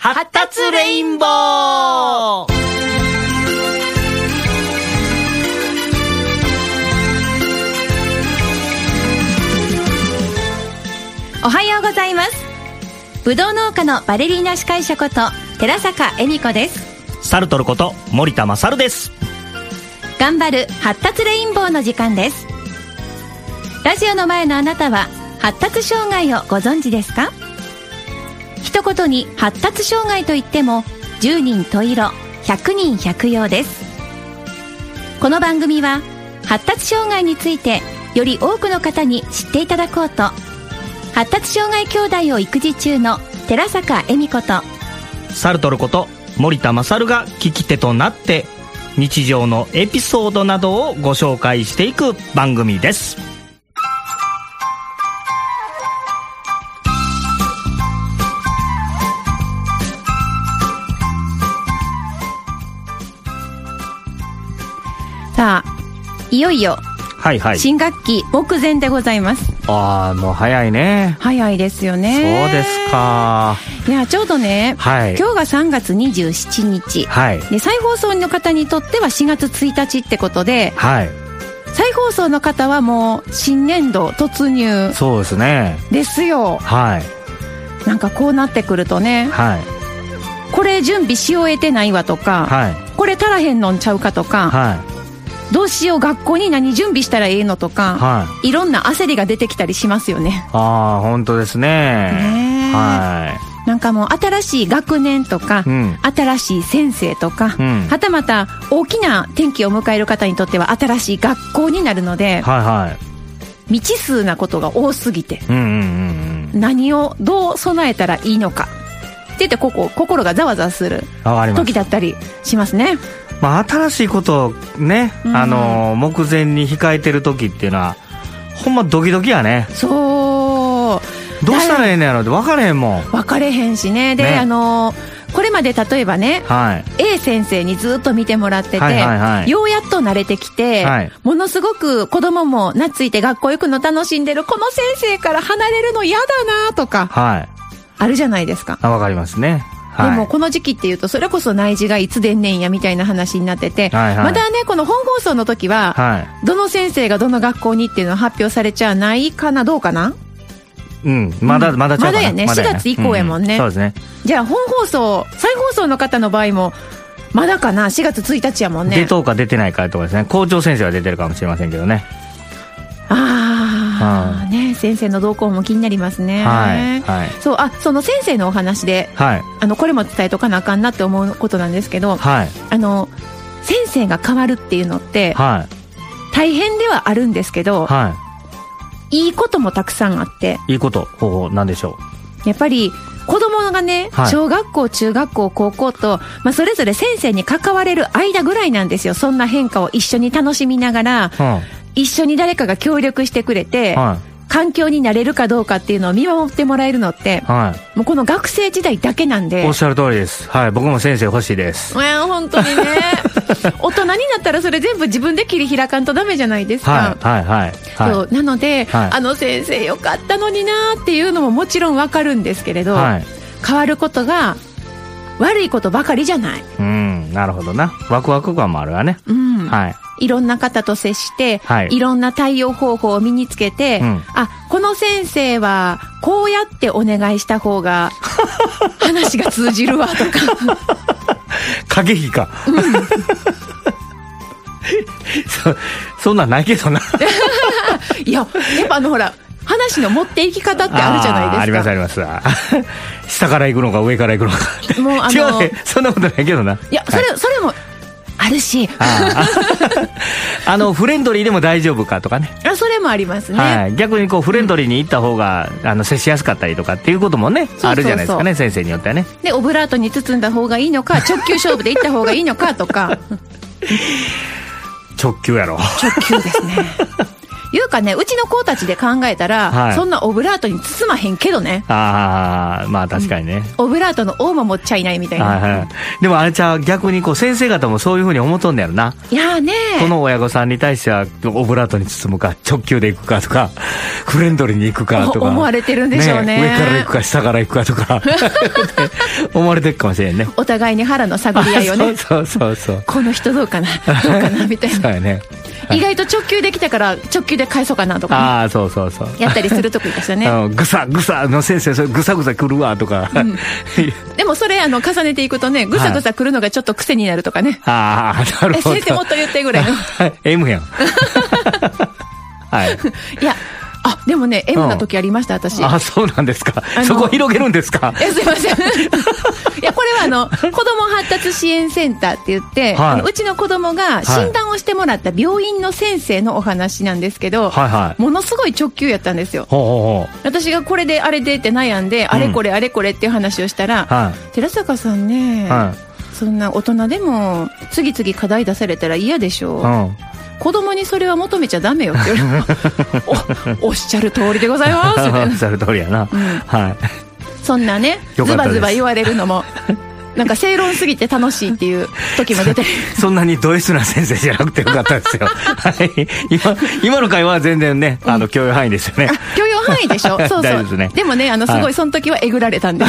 発達レインボー。 おはようございます。ぶどう農家のバレリーナ司会者こと寺坂恵美子です。 サルトルこと森田勝です。 頑張る発達レインボーの時間です。ラジオの前のあなたは発達障害をご存知ですか？一言に発達障害といっても10人十色100人100様です。この番組は発達障害についてより多くの方に知っていただこうと、発達障害兄弟を育児中の寺坂恵美子とサルトルこと森田勝が聞き手となって日常のエピソードなどをご紹介していく番組です。 さあ、いよいよはいはい、 新学期目前でございます。 ああ、もう早いね。 早いですよね。 そうですか。 いや、ちょうどね、 はい、 今日が3月27日、 はい、 で再放送の方にとっては4月1日ってことで、 はい、 再放送の方はもう新年度突入。 そうですね。 ですよ。 はい。 なんかこうなってくるとね、はい、これ準備し終えてないわとか、はい、これ足らへんのんちゃうかとか、はい、どうしよう、学校に何準備したらいいのとか、はい、いろんな焦りが出てきたりしますよね。 ああ、本当ですね。はい。 なんかもう新しい学年とか、うん、新しい先生とか、うん、はたまた大きな転機を迎える方にとっては新しい学校になるので、はいはい、未知数なことが多すぎて、うんうんうん、何をどう備えたらいいのかって言って心がざわざわする時だったりしますね。 まあ、新しいことをね、目前に控えてる時っていうのはほんまドキドキやね。 そう、 どうしたらええのやろって分かれへんもん。 分かれへんしね。で、これまで例えばね、はい、A 先生にずっと見てもらってて、はいはいはい、ようやっと慣れてきて、はい、ものすごく子供も懐いて学校行くの楽しんでる、この先生から離れるの嫌だなとか、はい、あるじゃないですか。 分かりますね。 でもこの時期っていうとそれこそ内示がいつ出んねんやみたいな話になってて、はいはい、まだねこの本放送の時は、はい、どの先生がどの学校にっていうのは発表されちゃないかな、どうかな。 うん、まだちゃうかな。 まだやね、4月以降やもんね、 そうですね。 じゃあ本放送再放送の方の場合もまだかな、4月1日やもんね。 出とうか出てないかとかですね。校長先生は出てるかもしれませんけどね。 ああ、ね、先生の動向も気になりますね。はいはい、そう、その先生のお話で、はい、これも伝えとかなあかんなって思うことなんですけど、はい、先生が変わるっていうのって、はい、大変ではあるんですけど、はい、いいこともたくさんあって。 いいこと、なんでしょう。やっぱり子供がね、はい、小学校中学校高校と、それぞれ先生に関われる間ぐらいなんですよ。そんな変化を一緒に楽しみながら、一緒に誰かが協力してくれて、はい、環境になれるかどうかっていうのを見守ってもらえるのって、はい、もうこの学生時代だけなんで。 おっしゃる通りです。はい、僕も先生欲しいです。 本当にね大人になったらそれ全部自分で切り開かんとダメじゃないですか。はいはいはい、そうなので、はい、先生よかったのになっていうのももちろんわかるんですけれど、はい、変わることが悪いことばかりじゃない。 なるほどな。ワクワク感もあるわね。 はい。いろんな方と接して、はい、いろんな対応方法を身につけて、この先生はこうやってお願いした方が話が通じるわとか駆け引きか、そんなんないけどないや、やっぱほら話の持っていき方ってあるじゃないですか。 ありますあります下から行くのか上から行くのかもう違うね、そんなことないけどな。 いや、それもあるしフレンドリーでも大丈夫かとかね。 それもありますね、 はい、逆にフレンドリーに行った方が接しやすかったりとかっていうこともね、あるじゃないですかね、先生によってはね。 でオブラートに包んだ方がいいのか直球勝負で行った方がいいのかとか直球やろ。 直球ですねいうかね、うちの子たちで考えたら、 はい、 そんなオブラートに包まへんけどね。 ああ、まあ確かにね、 オブラートの大も持っちゃいないみたいな。 はいはい、でもあれちゃう、逆にこう先生方もそういうふうに思っとんねやろな。 いやね、 この親御さんに対してはオブラートに包むか、直球で行くかとか、フレンドリーに行くかとか思われてるんでしょうね。 上から行くか下から行くかとか思われてるかもしれんね。 お互いに腹の探り合いをね。 そうこの人どうかなどうかなみたいな。 そうやね、 意外と直球できたから直球で返そうかなとか、ね、 ああそうやったりするとこでしたね。 ぐさぐさの先生、それぐさぐさ来るわとか、 でもそれ重ねていくとね、ぐさぐさ来るのがちょっと癖になるとかね。 ああ、なるほど。 先生もっと言ってぐらいの M やんはい、 いや、でもね、M な時ありました、私。 そうなんですか。そこ広げるんですか。 すいません。いや、これは子供発達支援センターって言って、うちの子供が診断をしてもらった病院の先生のお話なんですけど、ものすごい直球やったんですよ。私がこれであれでって悩んで、あれこれっていう話をしたら、寺坂さんね、そんな大人でも次々課題出されたら嫌でしょ。子供にそれは求めちゃダメよって言われるおっしゃる通りでございますみたいな。 おっしゃる通りやな、はい、 そんなね、ズバズバ言われるのもなんか正論すぎて楽しいっていう時も出てそんなにド S な先生じゃなくてよかったですよ、はい、今の会話は全然ね、許容範囲ですよね。 許容範囲でしょ。そう大丈夫ですね。 でもね、すごいその時はえぐられたんです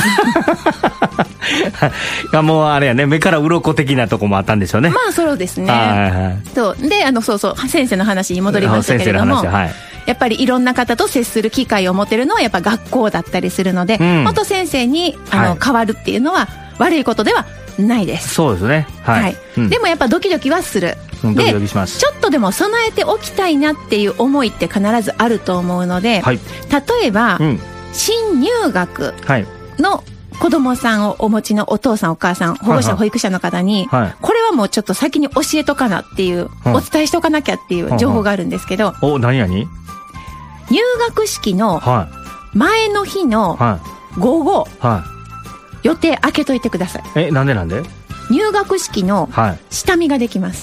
もうあれやね、目から鱗的なとこもあったんでしょうね。 まあそうですね。そうで、先生の話に戻りましたけれども、やっぱりいろんな方と接する機会を持てるのはやっぱ学校だったりするので、元先生に変わるっていうのは悪いことではないです。そうですね。はい。でもやっぱドキドキはする。 ドキドキします。 ちょっとでも備えておきたいなっていう思いって必ずあると思うので、例えば、新入学の子供さんをお持ちのお父さんお母さん、保護者、保育者の方に、これはもうちょっと先に教えとかなっていう、お伝えしとかなきゃっていう情報があるんですけど、 何入学式の前の日の午後、予定開けといてください。 なんで入学式の下見ができます。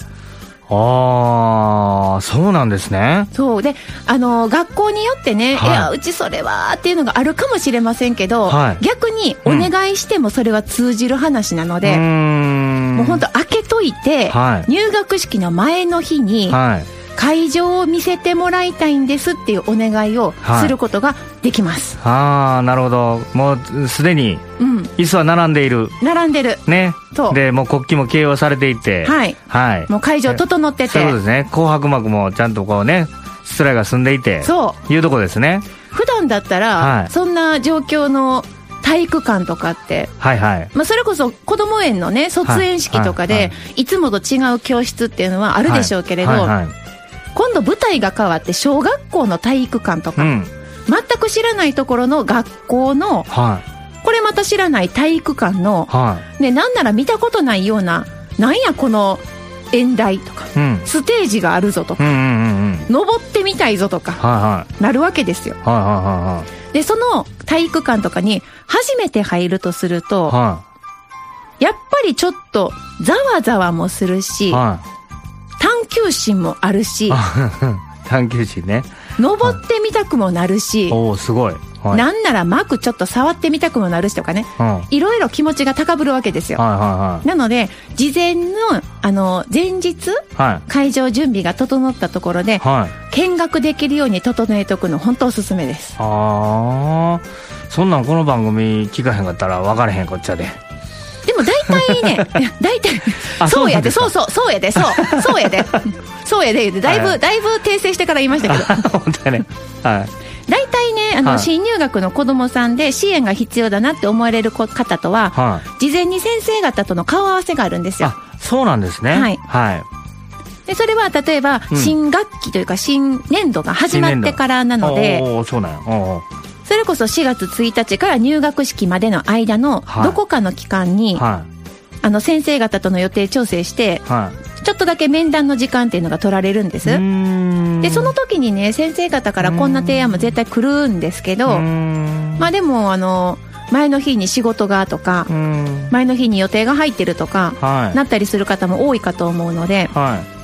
そうなんですね。 そうで、学校によってね、いやうちそれはっていうのがあるかもしれませんけど、逆にお願いしてもそれは通じる話なので、もう本当開けといて、入学式の前の日に会場を見せてもらいたいんですっていうお願いをすることができます。 なるほど。もうすでに椅子は並んでいる。ね。で、もう国旗も掲揚されていて。 もう会場整ってて。 そうですね。紅白幕もちゃんとこうね、しつらいが済んでいて。いうとこですね。 普段だったら、そんな状況の体育館とかって、それこそ子ども園のね、卒園式とかで、いつもと違う教室っていうのはあるでしょうけれど、今度舞台が変わって小学校の体育館とか、全く知らないところの学校の、これまた知らない体育館の、なんなら見たことないような、なんやこの演台とか、ステージがあるぞとか、登ってみたいぞとか、なるわけですよ。で、その体育館とかに初めて入るとすると、やっぱりちょっとざわざわもするし、探求心もあるし探求心ね。 登ってみたくもなるし、 すごい。 なんなら幕ちょっと触ってみたくもなるしとかね、いろいろ気持ちが高ぶるわけですよ。なので事前の前日、会場準備が整ったところで、見学できるように整えておくの本当おすすめです。 そんなんこの番組聞かへんかったら分からへんこっちゃで。 でも大体ね、大体そうやで、そうやで言うて、だいぶ訂正してから言いましたけど、 本当ね。 大体ね、新入学の子どもさんで支援が必要だなって思われる方とは、事前に先生方との顔合わせがあるんですよ。 そうなんですね。 でそれは例えば新学期というか新年度が始まってからなので、それこそ4月1日から入学式までの間のどこかの期間に、先生方との予定調整して、ちょっとだけ面談の時間っていうのが取られるんです。でその時にね、先生方からこんな提案も絶対来るんですけど、でも前の日に仕事がとか、前の日に予定が入ってるとか、なったりする方も多いかと思うので、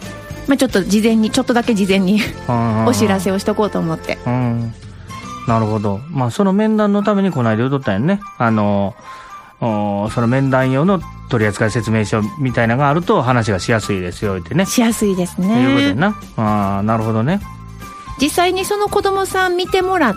ちょっとちょっとだけ事前にお知らせをしとこうと思って。 なるほど。その面談のためにこの間言うとったんやね。その面談用の取扱説明書みたいなのがあると話がしやすいですよってね。 しやすいですね。 いうことやな。なるほどね。 実際にその子供さん見てもらって、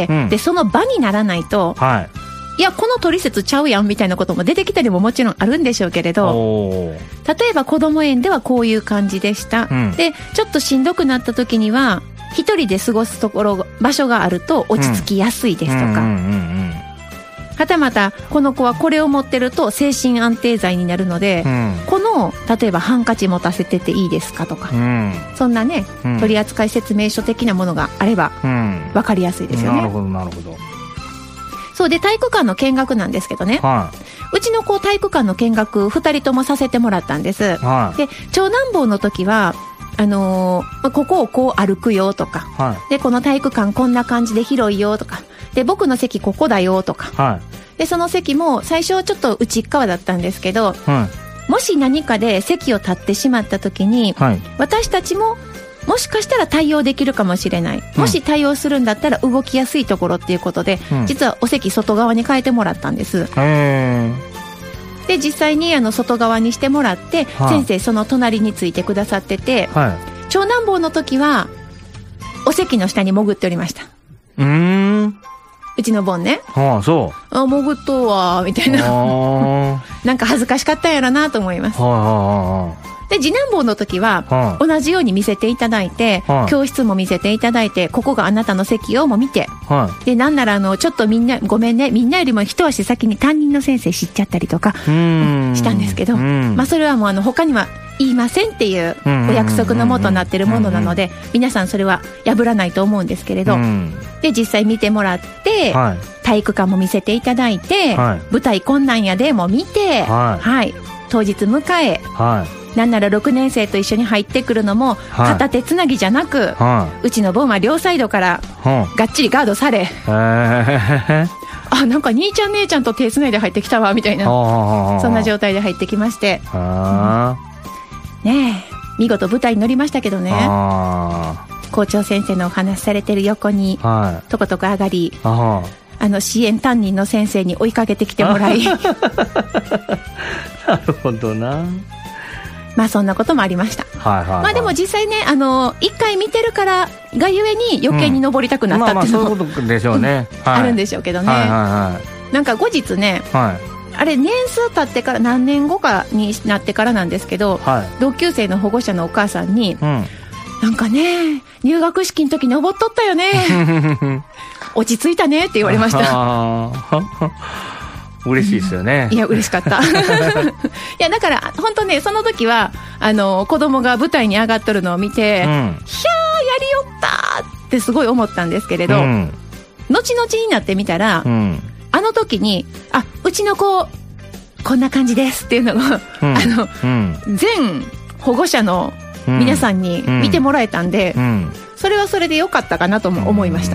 でその場にならないと、いやこの取説ちゃうやんみたいなことも出てきたりももちろんあるんでしょうけれど、例えば子供園ではこういう感じでした、でちょっとしんどくなった時には一人で過ごす場所があると落ち着きやすいですとか、はたまたこの子はこれを持ってると精神安定剤になるので、この例えばハンカチ持たせてていいですかとか、そんなね、取扱説明書的なものがあれば分かりやすいですよね。 なるほどなるほど。 そうで体育館の見学なんですけどね、うちの子体育館の見学2人ともさせてもらったんです、で長男坊の時はここをこう歩くよとか、でこの体育館こんな感じで広いよとかで僕の席ここだよとか、でその席も最初ちょっと内側だったんですけど、もし何かで席を立ってしまった時に、私たちももしかしたら対応できるかもしれない、もし対応するんだったら動きやすいところっていうことで、実はお席外側に変えてもらったんです。で実際に外側にしてもらって、先生その隣についてくださってて、長男坊の時はお席の下に潜っておりました。うちの坊ね、そう潜っとうわみたいななんか恥ずかしかったんやろなと思います。で次男坊の時は同じように見せていただいて、教室も見せていただいて、ここがあなたの席よも見て、でなんならちょっとみんなごめんね、みんなよりも一足先に担任の先生知っちゃったりとかしたんですけど、それはもう他には言いませんっていうお約束のもとになってるものなので、皆さんそれは破らないと思うんですけれど、で実際見てもらって、体育館も見せていただいて、舞台こんなんやでも見て、当日迎え、なんなら6年生と一緒に入ってくるのも片手つなぎじゃなく、うちの坊は両サイドからがっちりガードされ、なんか兄ちゃん姉ちゃんと手つないで入ってきたわみたいな、そんな状態で入ってきまして、ねえ見事舞台に乗りましたけどね、校長先生のお話されてる横にとことこ上がり、支援担任の先生に追いかけてきてもらいなるほどな。 そんなこともありました。でも実際ね、一回見てるからがゆえに余計に登りたくなったっていうのも、 そういうことでしょうね、 あるんでしょうけどね、なんか後日ね、あれ年数経ってから何年後かになってからなんですけど、同級生の保護者のお母さんに、なんかね入学式の時登っとったよね落ち着いたねって言われました嬉しいですよね。 いや嬉しかったいやだから本当ね、その時は子供が舞台に上がっとるのを見て、ひゃーやりよったってすごい思ったんですけれど、後々になってみたら、あの時にうちの子こんな感じですっていうのが、全保護者の皆さんに見てもらえたんで、それはそれで良かったかなとも思いました。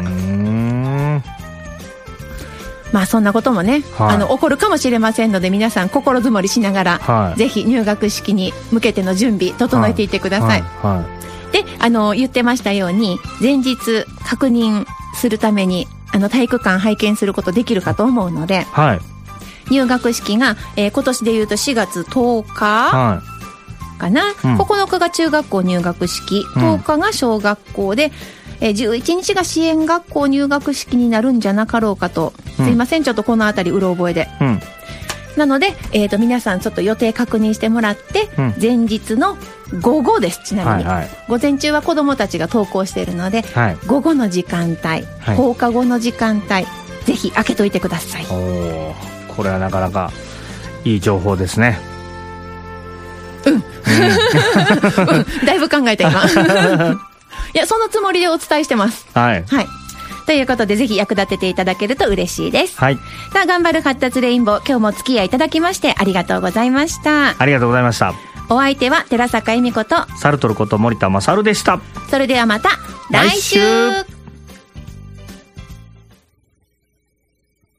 そんなこともね、起こるかもしれませんので、皆さん心づもりしながら、ぜひ入学式に向けての準備整えていってください。で言ってましたように、前日確認するために体育館拝見することできるかと思うので、入学式が、今年でいうと4月10日かな、9日が中学校入学式、10日が小学校で、11日が支援学校入学式になるんじゃなかろうかと、すいませんちょっとこのあたりうろ覚えで、なので、皆さんちょっと予定確認してもらって、前日の午後です。ちなみに、午前中は子どもたちが登校しているので、午後の時間帯、放課後の時間帯、ぜひ開けといてください。 これはなかなかいい情報ですね。 だいぶ考えた今いやそのつもりでお伝えしてます。ということでぜひ役立てていただけると嬉しいです。さあ頑張る発達レインボー、今日もお付き合いいただきましてありがとうございました。 ありがとうございました。 お相手は寺坂恵美子とサルトルこと森田勝でした。 それではまた来週。